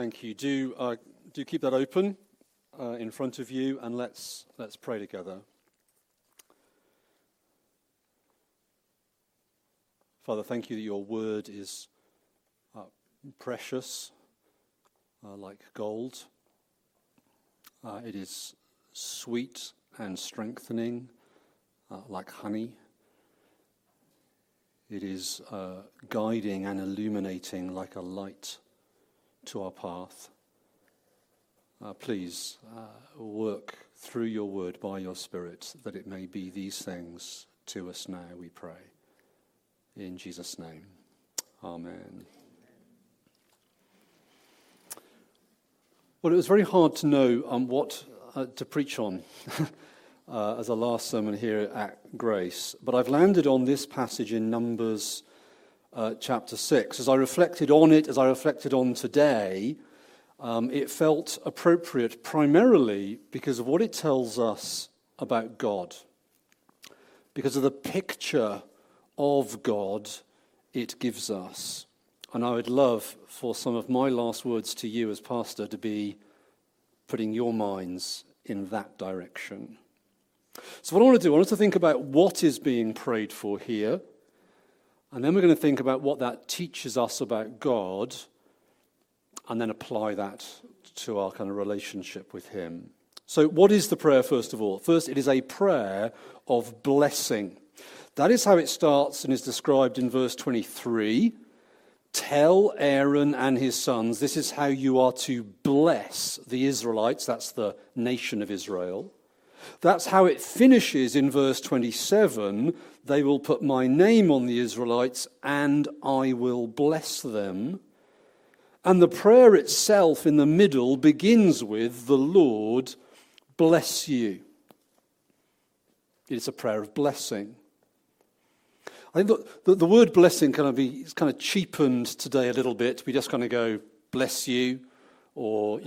Thank you. Do keep that open in front of you, and let's pray together. Father, thank you that your word is precious, like gold. It is sweet and strengthening, like honey. It is guiding and illuminating like a light to our path. Please work through your word by your Spirit that it may be these things to us now, we pray. In Jesus' name, amen. Well, it was very hard to know what to preach on as a last sermon here at Grace, but I've landed on this passage in Numbers chapter 6. As I reflected on it, as I reflected on today, it felt appropriate primarily because of what it tells us about God, because of the picture of God it gives us. And I would love for some of my last words to you as pastor to be putting your minds in that direction. So what I want to think about what is being prayed for here, and then we're going to think about what that teaches us about God, and then apply that to our kind of relationship with him. So what is the prayer, first of all? First, it is a prayer of blessing. That is how it starts and is described in verse 23. Tell Aaron and his sons, this is how you are to bless the Israelites. That's the nation of Israel. That's how it finishes in verse 27. They will put my name on the Israelites and I will bless them. And the prayer itself in the middle begins with the Lord bless you. It's a prayer of blessing. I think the word blessing is kind of cheapened today a little bit. We just kind of go, bless you, or,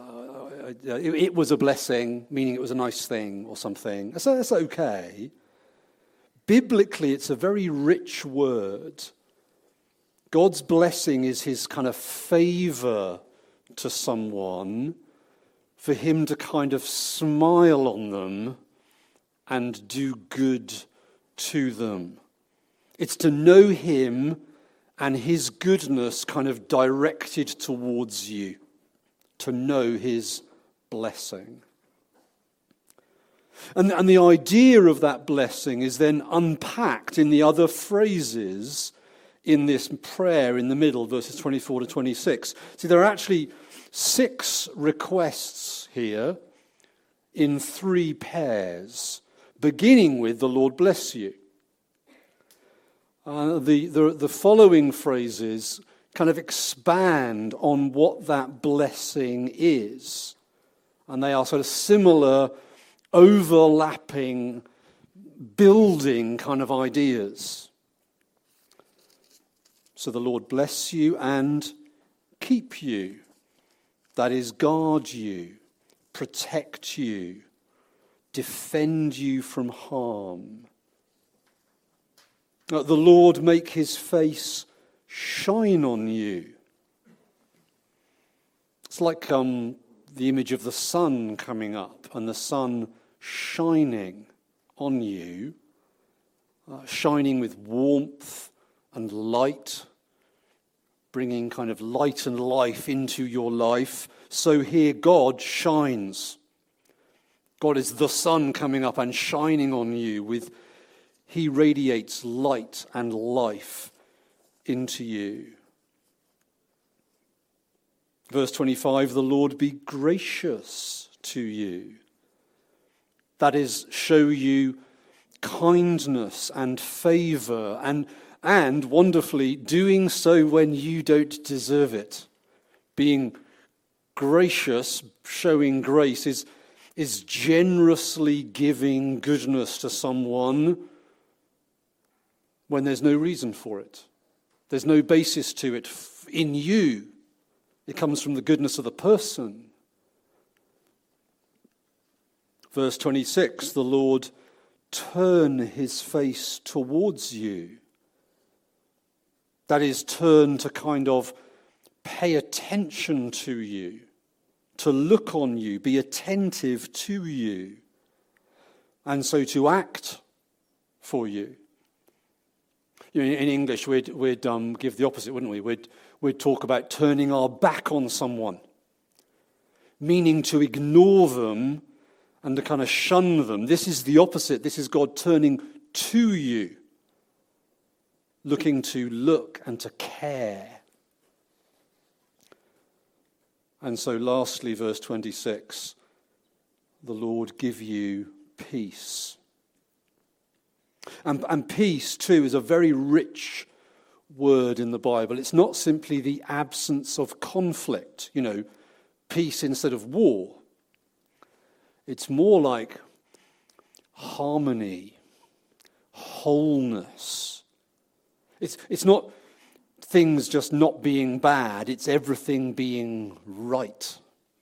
it was a blessing, meaning it was a nice thing or something. That's okay. Biblically, it's a very rich word. God's blessing is his kind of favor to someone, for him to kind of smile on them and do good to them. It's to know him and his goodness kind of directed towards you, to know his blessing. And the idea of that blessing is then unpacked in the other phrases in this prayer in the middle, verses 24 to 26. See, there are actually 6 requests here in 3 pairs, beginning with the Lord bless you. The following phrases kind of expand on what that blessing is. And they are sort of similar, overlapping, building kind of ideas. So the Lord bless you and keep you. That is, guard you, protect you, defend you from harm. The Lord make his face shine on you. It's like the image of the sun coming up and the sun shining on you, shining with warmth and light, bringing kind of light and life into your life. So here God shines. God is the sun coming up and shining on you he radiates light and life into you. Verse 25, the Lord be gracious to you. That is, show you kindness and favor and wonderfully doing so when you don't deserve it. Being gracious, showing grace is generously giving goodness to someone when there's no reason for it. There's no basis to it in you. It comes from the goodness of the person. Verse 26, the Lord turn his face towards you. That is, turn to kind of pay attention to you, to look on you, be attentive to you, and so to act for you. You know, in English, we'd give the opposite, wouldn't we? We'd talk about turning our back on someone, meaning to ignore them and to kind of shun them. This is the opposite. This is God turning to you, looking to look and to care. And so lastly, verse 26, the Lord give you peace. And peace, too, is a very rich word in the Bible. It's not simply the absence of conflict, peace instead of war. It's more like harmony, wholeness. It's not things just not being bad, it's everything being right.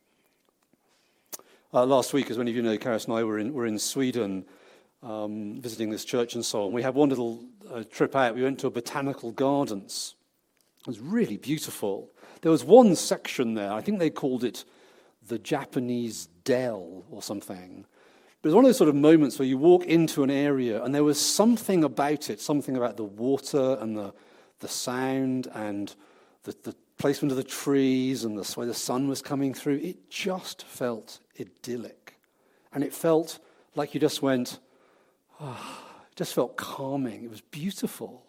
Last week, as many of you know, Karis and I were in Sweden, visiting this church and so on. We had one little trip out. We went to a botanical gardens. It was really beautiful. There was one section there, I think they called it the Japanese Dell or something. But it was one of those sort of moments where you walk into an area and there was something about it, something about the water and the sound and the placement of the trees and the way the sun was coming through. It just felt idyllic. And it felt like you just went, it just felt calming. It was beautiful.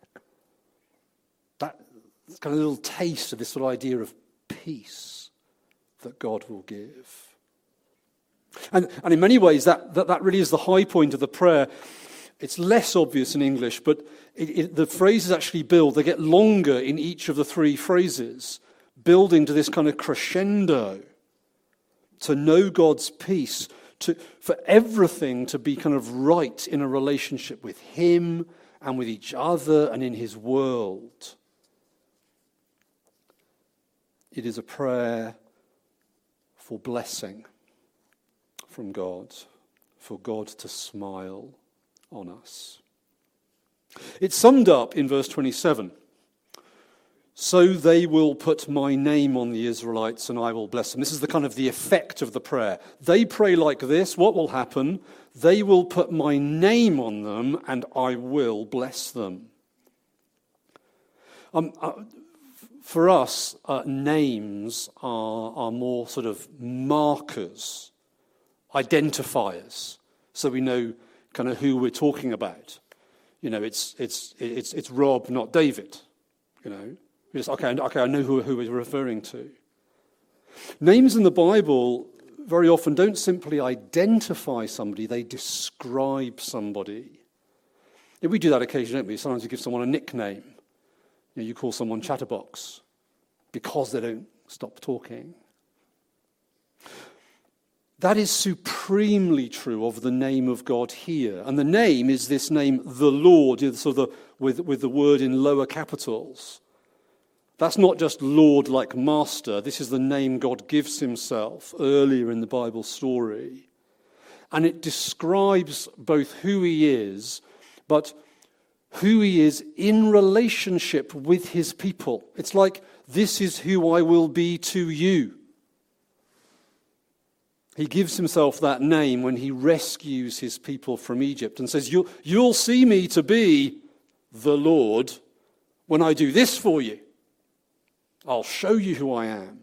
That kind of little taste of this sort of idea of peace that God will give. And in many ways, that really is the high point of the prayer. It's less obvious in English, but the phrases actually build. They get longer in each of the three phrases, building to this kind of crescendo, to know God's peace, for everything to be kind of right in a relationship with Him and with each other and in His world. It is a prayer for blessing from God, for God to smile on us. It's summed up in verse 27. So they will put my name on the Israelites and I will bless them. This is the kind of the effect of the prayer. They pray like this. What will happen? They will put my name on them and I will bless them. For us, names are more sort of markers, identifiers, so we know kind of who we're talking about. It's Rob, not David. It's, okay, I know who we're referring to. Names in the Bible very often don't simply identify somebody, they describe somebody. Yeah, we do that occasionally, don't we? Sometimes you give someone a nickname. You call someone Chatterbox because they don't stop talking. That is supremely true of the name of God here. And the name is this name, the Lord, with the word in lower capitals. That's not just Lord like Master. This is the name God gives Himself earlier in the Bible story. And it describes both who He is, but who He is in relationship with His people. It's like, this is who I will be to you. He gives Himself that name when He rescues His people from Egypt and says, you'll see me to be the Lord when I do this for you. I'll show you who I am.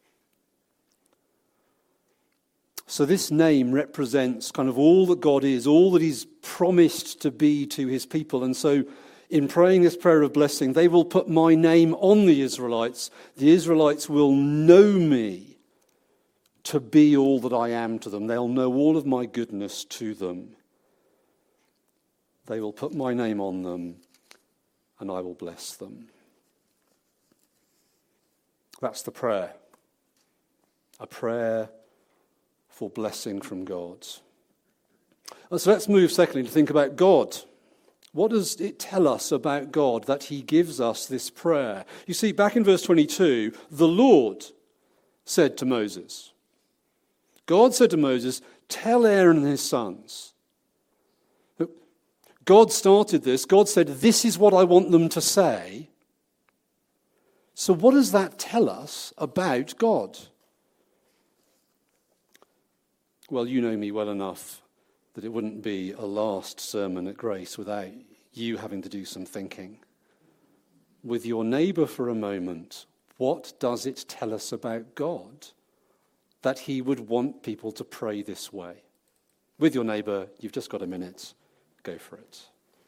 So this name represents kind of all that God is, all that He's promised to be to His people. And so in praying this prayer of blessing, they will put my name on the Israelites. The Israelites will know me to be all that I am to them. They'll know all of my goodness to them. They will put my name on them, and I will bless them. That's the prayer. A prayer for blessing from God. And so let's move secondly to think about God. What does it tell us about God that He gives us this prayer? You see, back in verse 22, the Lord said to Moses, God said to Moses, tell Aaron and his sons. God started this. God said, this is what I want them to say. So what does that tell us about God? Well, you know me well enough that it wouldn't be a last sermon at Grace without you having to do some thinking. With your neighbour for a moment, what does it tell us about God that he would want people to pray this way? With your neighbour, you've just got a minute. Go for it.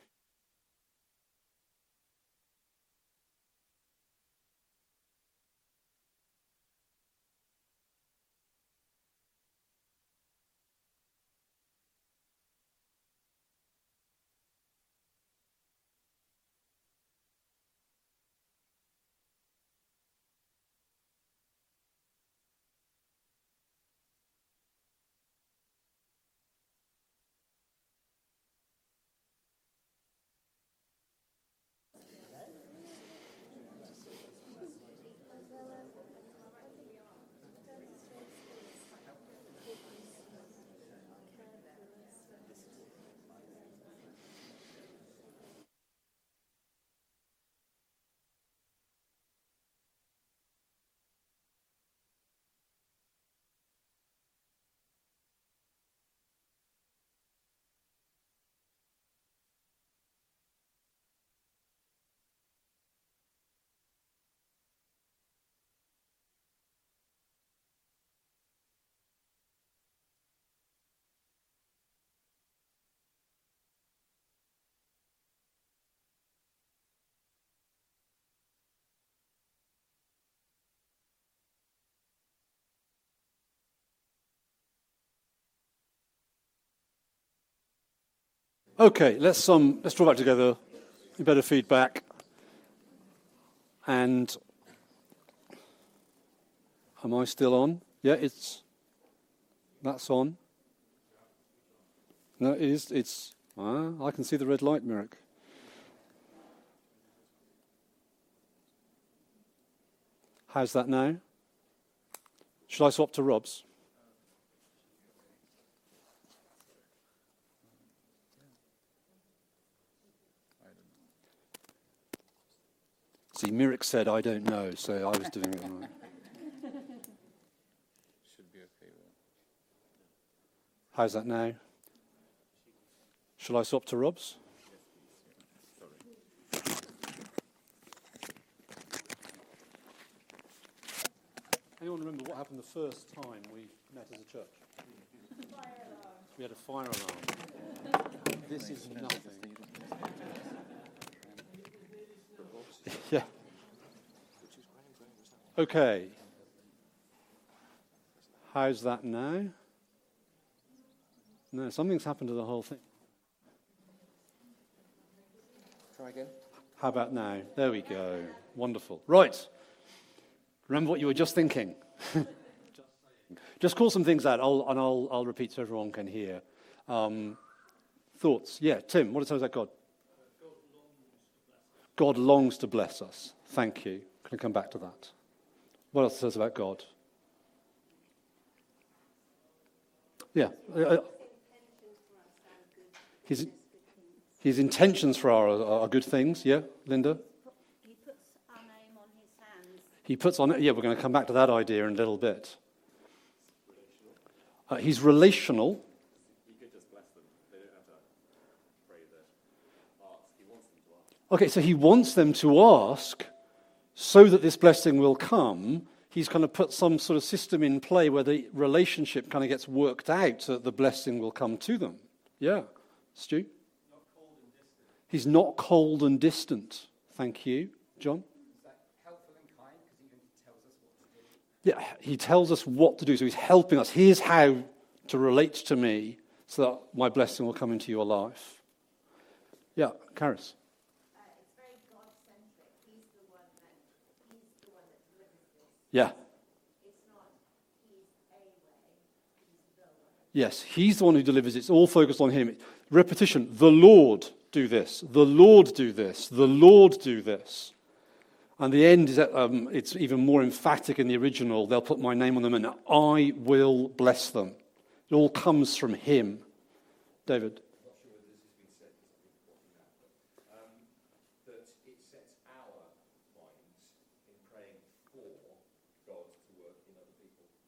Okay, let's draw back together. A better feedback. And am I still on? Yeah, that's on. No, it is. I can see the red light, Merrick. How's that now? Should I swap to Rob's? See, Merrick said, I don't know, so I was doing it right. Should be okay. How's that now? Shall I swap to Rob's? Anyone remember what happened the first time we met as a church? Fire alarm. We had a fire alarm. This is nothing. Yeah. Okay. How's that now? No, something's happened to the whole thing. Try again. How about now? There we go. Wonderful. Right. Remember what you were just thinking. Just call some things out, I'll repeat so everyone can hear. Thoughts? Yeah, Tim, what does it tell us about God? God longs to bless us. Thank you. Can I come back to that? What else says about God? Yeah. His intentions for are good things. Yeah, Linda? He puts our name on his hands. He puts on it. Yeah, we're going to come back to that idea in a little bit. He's relational. He could just bless them. They don't have to pray that ask. He wants them to ask. Okay, so he wants them to ask so that this blessing will come. He's kind of put some sort of system in play where the relationship kind of gets worked out so that the blessing will come to them. Yeah. Stu? Not cold and distant. He's not cold and distant. Thank you. John? Is that helpful and kind? Because he even tells us what to do. Yeah, he tells us what to do. So he's helping us. Here's how to relate to me so that my blessing will come into your life. Yeah, Karis? It's very God-centric. He's the one that delivers this. Yeah. It's not he's a way, he's the way. Yes, he's the one who delivers. It's all focused on him. Repetition. The Lord do this. The Lord do this. The Lord do this. And the end is that it's even more emphatic in the original. They'll put my name on them and I will bless them. It all comes from him. David? I'm not sure whether this has been said, because I've been watching that, but that it sets our minds in praying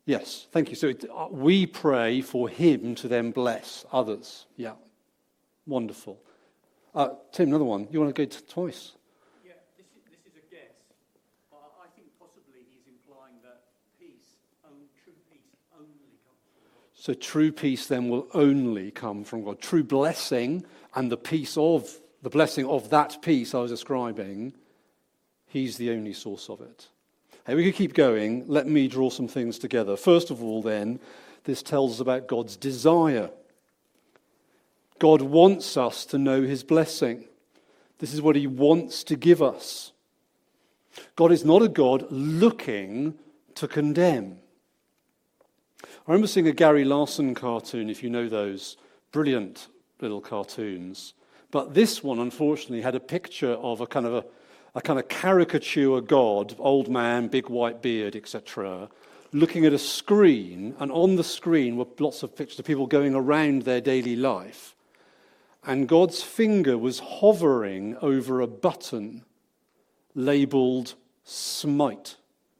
Yes, thank you. So we pray for him to then bless others. Yeah, wonderful. Tim, another one. You want to go twice? Yeah, this is a guess. I think possibly he's implying that true peace only comes from God. So true peace then will only come from God. True blessing and the blessing of that peace I was describing, he's the only source of it. Hey, we could keep going. Let me draw some things together. First of all, then, this tells us about God's desire. God wants us to know his blessing. This is what he wants to give us. God is not a God looking to condemn. I remember seeing a Gary Larson cartoon, if you know those. Brilliant little cartoons. But this one, unfortunately, had a picture of a kind of caricature God, old man, big white beard, etc., looking at a screen, and on the screen were lots of pictures of people going around their daily life. And God's finger was hovering over a button labeled smite.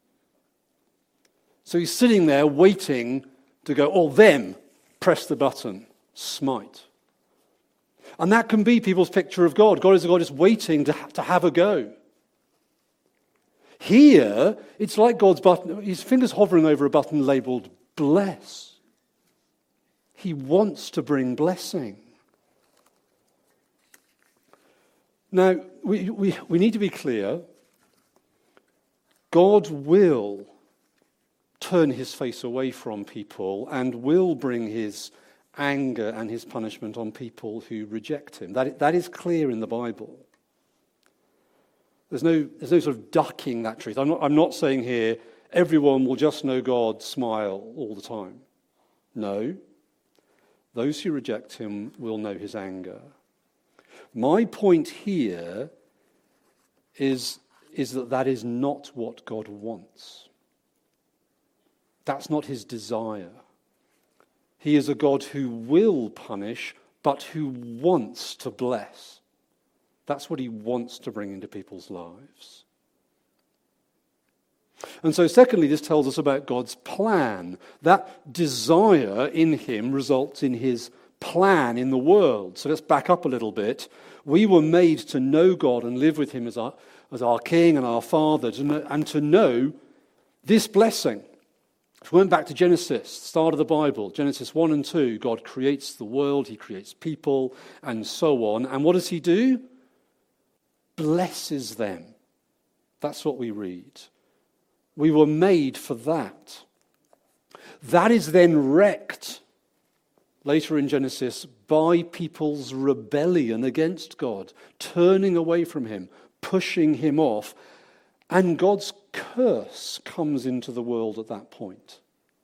So he's sitting there waiting to go, oh, them, press the button, smite. And that can be people's picture of God. God is a God just waiting to have a go. Here, it's like God's button, his finger's hovering over a button labeled bless. He wants to bring blessing. Now, we need to be clear. God will turn his face away from people and will bring his anger and his punishment on people who reject him. That is clear in the Bible. There's no sort of ducking that truth. I'm not saying here everyone will just know God, smile all the time. No. Those who reject him will know his anger. My point here is that is not what God wants. That's not his desire. He is a God who will punish, but who wants to bless. That's what he wants to bring into people's lives. And so secondly, this tells us about God's plan. That desire in him results in his plan in the world. So let's back up a little bit. We were made to know God and live with him as our King and our Father, and to know this blessing. If we went back to Genesis, start of the Bible, Genesis 1 and 2, God creates the world, he creates people, and so on. And what does he do? Blesses them. That's what we read. We were made for that. That is then wrecked later in Genesis by people's rebellion against God, turning away from him, pushing him off, and God's curse comes into the world at that point.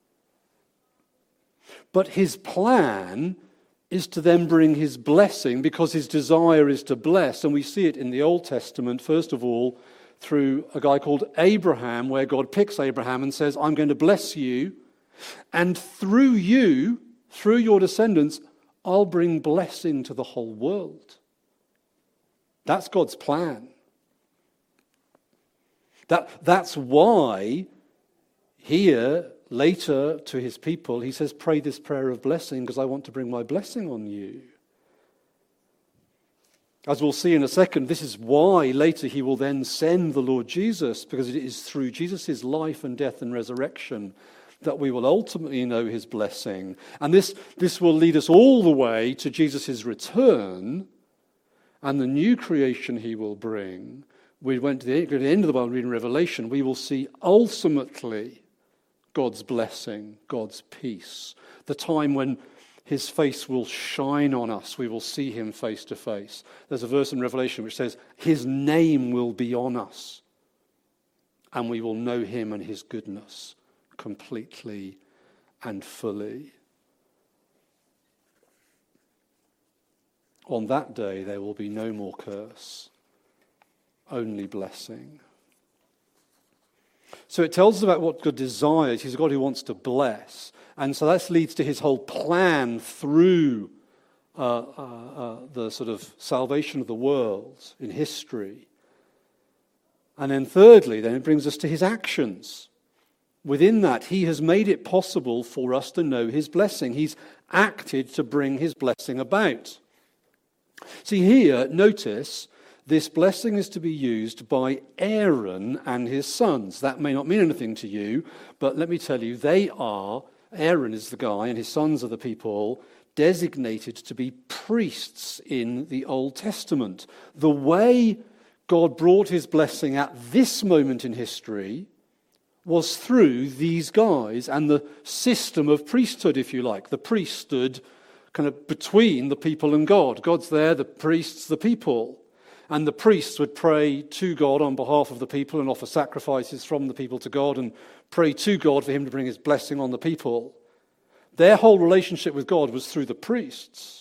But his plan is to then bring his blessing, because his desire is to bless. And we see it in the Old Testament, first of all, through a guy called Abraham, where God picks Abraham and says, I'm going to bless you, and through you, through your descendants, I'll bring blessing to the whole world. That's God's plan. That's why here, later to his people, he says, pray this prayer of blessing because I want to bring my blessing on you. As we'll see in a second, this is why later he will then send the Lord Jesus, because it is through Jesus' life and death and resurrection that we will ultimately know his blessing. And this will lead us all the way to Jesus' return and the new creation he will bring. We went to the end of the Bible, reading Revelation, we will see ultimately God's blessing, God's peace. The time when his face will shine on us. We will see him face to face. There's a verse in Revelation which says, his name will be on us. And we will know him and his goodness completely and fully. On that day, there will be no more curse, only blessing. So it tells us about what God desires. He's a God who wants to bless. And so that leads to his whole plan through the sort of salvation of the world in history. And then thirdly, then it brings us to his actions. Within that, he has made it possible for us to know his blessing. He's acted to bring his blessing about. See here, notice, this blessing is to be used by Aaron and his sons. That may not mean anything to you, but let me tell you, Aaron is the guy and his sons are the people designated to be priests in the Old Testament. The way God brought his blessing at this moment in history was through these guys and the system of priesthood, if you like. The priest stood kind of between the people and God. God's there, the priests, the people. And the priests would pray to God on behalf of the people and offer sacrifices from the people to God and pray to God for him to bring his blessing on the people. Their whole relationship with God was through the priests.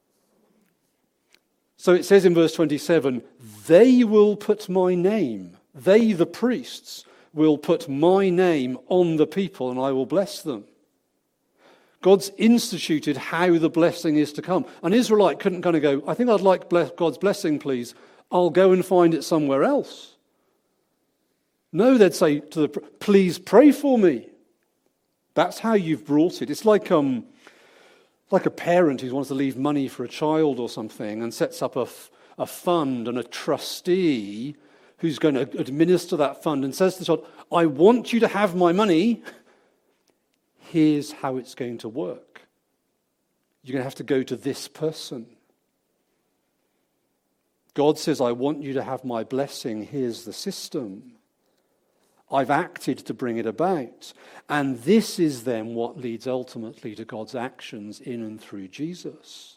So it says in verse 27, they will put my name, they the priests, will put my name on the people and I will bless them. God's instituted how the blessing is to come. An Israelite couldn't kind of go, I think I'd like God's blessing, please. I'll go and find it somewhere else. No, they'd say to the please pray for me. That's how you've brought it. It's like a parent who wants to leave money for a child or something and sets up a fund and a trustee who's going to administer that fund and says to the child, I want you to have my money. Here's how it's going to work. You're going to have to go to this person. God says, I want you to have my blessing. Here's the system. I've acted to bring it about. And this is then what leads ultimately to God's actions in and through Jesus.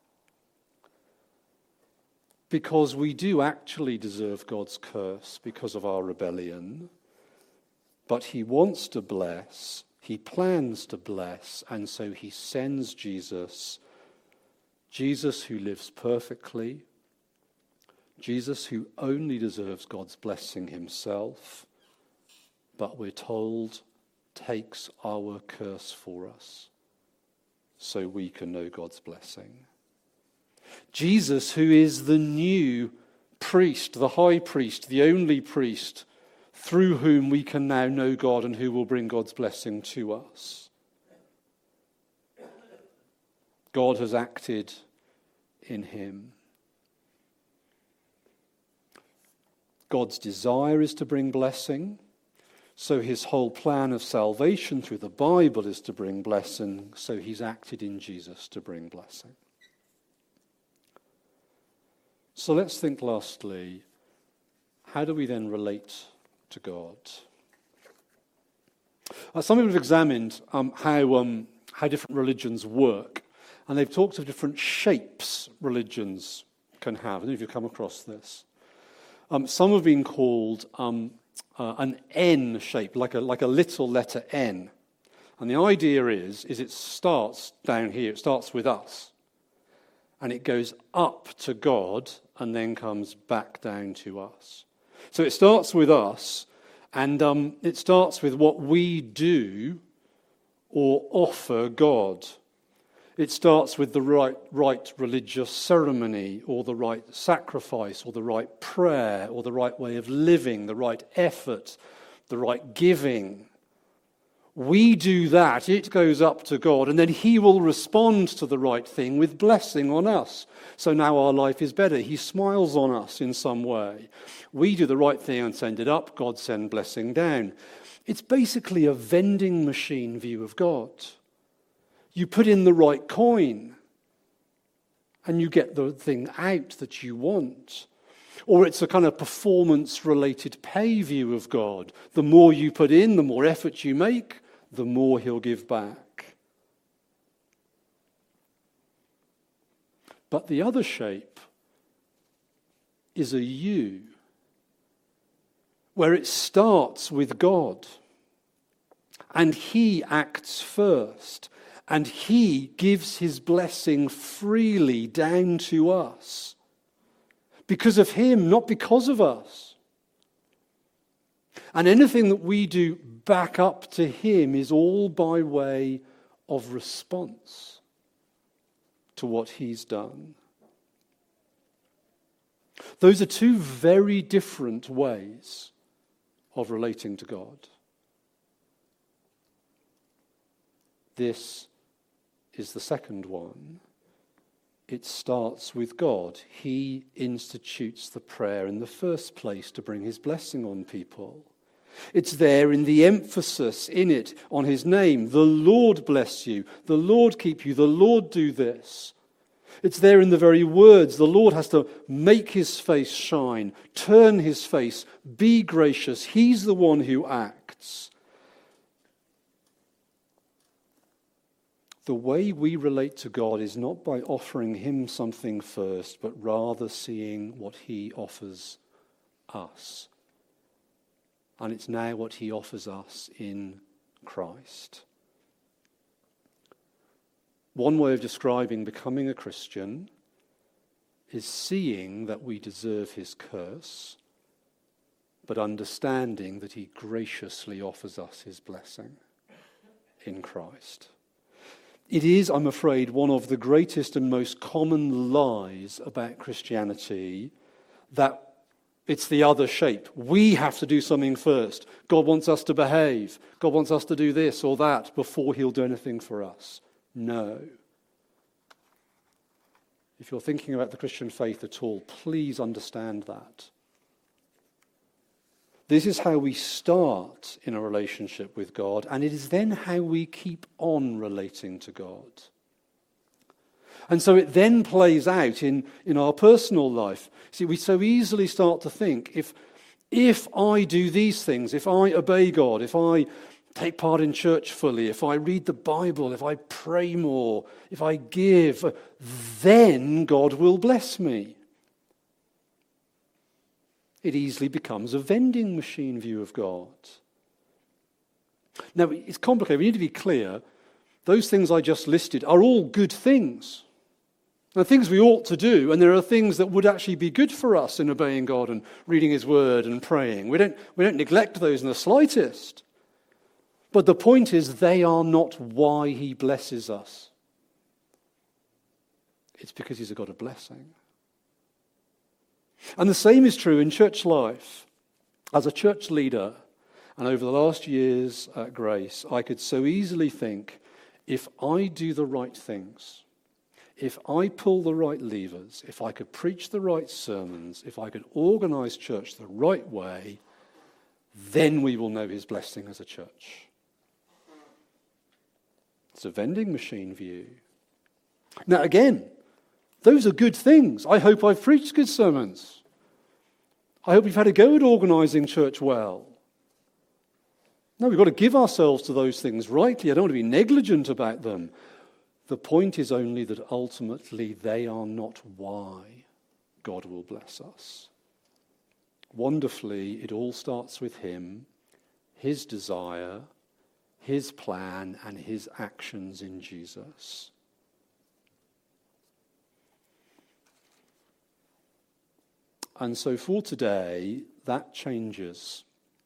Because we do actually deserve God's curse because of our rebellion. But he wants to bless, he plans to bless, and so he sends Jesus. Jesus who lives perfectly, Jesus who only deserves God's blessing himself, but we're told takes our curse for us so we can know God's blessing. Jesus, who is the new priest, the high priest, the only priest, through whom we can now know God and who will bring God's blessing to us. God has acted in him. God's desire is to bring blessing, so his whole plan of salvation through the Bible is to bring blessing, so he's acted in Jesus to bring blessing. So let's think lastly, how do we then relate to God? Some people have examined how different religions work, and they've talked of different shapes religions can have. I don't know if you've come across this. Some have been called an N shape, like a little letter N. And the idea is it starts down here, it starts with us. And it goes up to God and then comes back down to us. So it starts with us, and it starts with what we do or offer God. It starts with the right religious ceremony, or the right sacrifice, or the right prayer, or the right way of living, the right effort, the right giving. We do that, it goes up to God, and then he will respond to the right thing with blessing on us. So now our life is better. He smiles on us in some way. We do the right thing and send it up, God sends blessing down. It's basically a vending machine view of God. You put in the right coin, and you get the thing out that you want. Or it's a kind of performance-related pay view of God. The more you put in, the more effort you make, the more he'll give back. But the other shape is a U, where it starts with God, and he acts first, and he gives his blessing freely down to us. Because of him, not because of us. And anything that we do back up to him is all by way of response to what he's done. Those are two very different ways of relating to God. This is the second one. It starts with God. He institutes the prayer in the first place to bring his blessing on people. It's there in the emphasis in it on his name. The Lord bless you. The Lord keep you. The Lord do this. It's there in the very words. The Lord has to make his face shine, turn his face, be gracious. He's the one who acts. The way we relate to God is not by offering him something first, but rather seeing what he offers us. And it's now what he offers us in Christ. One way of describing becoming a Christian is seeing that we deserve his curse, but understanding that he graciously offers us his blessing in Christ. It is, I'm afraid, one of the greatest and most common lies about Christianity that it's the other shape. We have to do something first. God wants us to behave. God wants us to do this or that before he'll do anything for us. No. If you're thinking about the Christian faith at all, please understand that. This is how we start in a relationship with God, and it is then how we keep on relating to God. And so it then plays out in our personal life. See, we so easily start to think, if I do these things, if I obey God, if I take part in church fully, if I read the Bible, if I pray more, if I give, then God will bless me. It easily becomes a vending machine view of God. Now, it's complicated. We need to be clear. Those things I just listed are all good things. There are things we ought to do, and there are things that would actually be good for us in obeying God and reading his word and praying. We don't neglect those in the slightest. But the point is, they are not why he blesses us. It's because he's a God of blessing. And the same is true in church life. As a church leader, and over the last years at Grace, I could so easily think, if I do the right things, if I pull the right levers, if I could preach the right sermons, if I could organize church the right way, then we will know his blessing as a church. It's a vending machine view. Now again, those are good things. I hope I've preached good sermons. I hope we've had a go at organising church well. No, we've got to give ourselves to those things rightly. I don't want to be negligent about them. The point is only that ultimately they are not why God will bless us. Wonderfully, it all starts with him, his desire, his plan, and his actions in Jesus. And so for today, that changes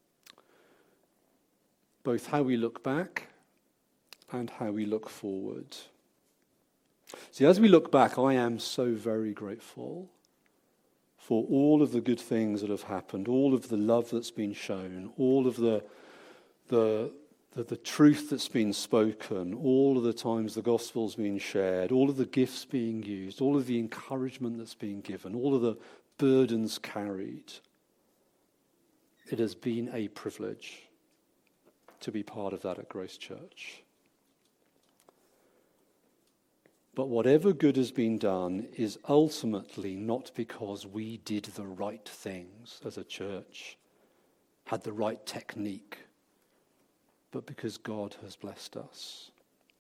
both how we look back and how we look forward. See, as we look back, I am so very grateful for all of the good things that have happened, all of the love that's been shown, all of the truth that's been spoken, all of the times the gospel's been shared, all of the gifts being used, all of the encouragement that's been given, all of the burdens carried. It has been a privilege to be part of that at Grace Church. But whatever good has been done is ultimately not because we did the right things as a church, had the right technique, but because God has blessed us.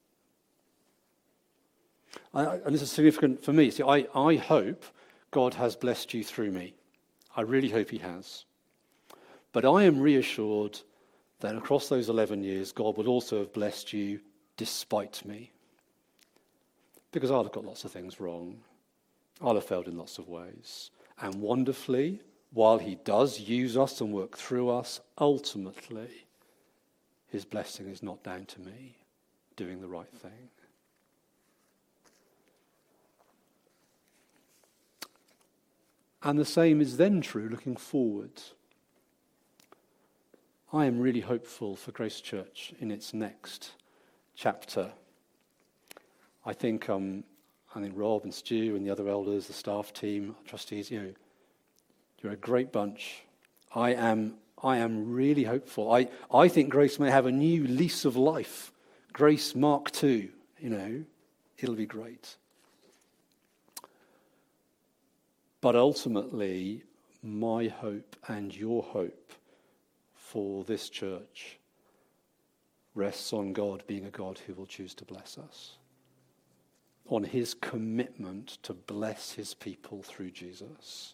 And this is significant for me. See, I hope God has blessed you through me. I really hope he has. But I am reassured that across those 11 years, God would also have blessed you despite me. Because I'll have got lots of things wrong. I'll have failed in lots of ways. And wonderfully, while he does use us and work through us, ultimately, his blessing is not down to me doing the right thing. And the same is then true looking forward. I am really hopeful for Grace Church in its next chapter. I think Rob and Stu and the other elders, the staff team, trustees, you're a great bunch. I am really hopeful. I think Grace may have a new lease of life. Grace Mark II, it'll be great. But ultimately, my hope and your hope for this church rests on God being a God who will choose to bless us, on his commitment to bless his people through Jesus.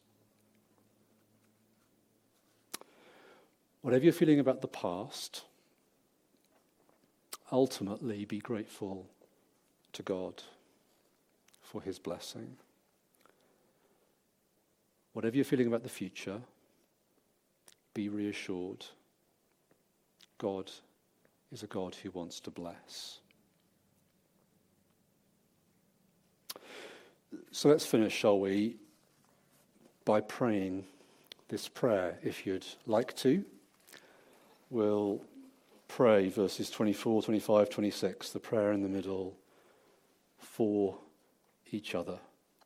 Whatever you're feeling about the past, ultimately be grateful to God for his blessing. Whatever you're feeling about the future, be reassured. God is a God who wants to bless. So let's finish, shall we, by praying this prayer, if you'd like to. We'll pray verses 24, 25, 26, the prayer in the middle, for each other.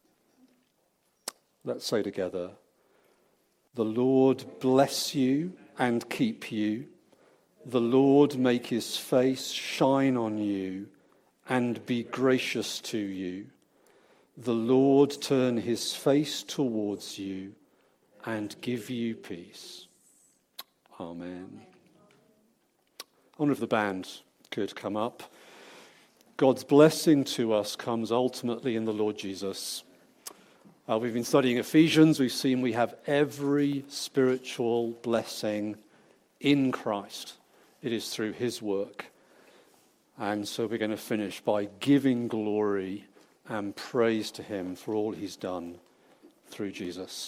Let's say together, the Lord bless you and keep you. The Lord make his face shine on you and be gracious to you. The Lord turn his face towards you and give you peace. Amen. I wonder if the band could come up. God's blessing to us comes ultimately in the Lord Jesus. We've been studying Ephesians. We've seen we have every spiritual blessing in Christ. It is through his work. And so we're going to finish by giving glory and praise to him for all he's done through Jesus.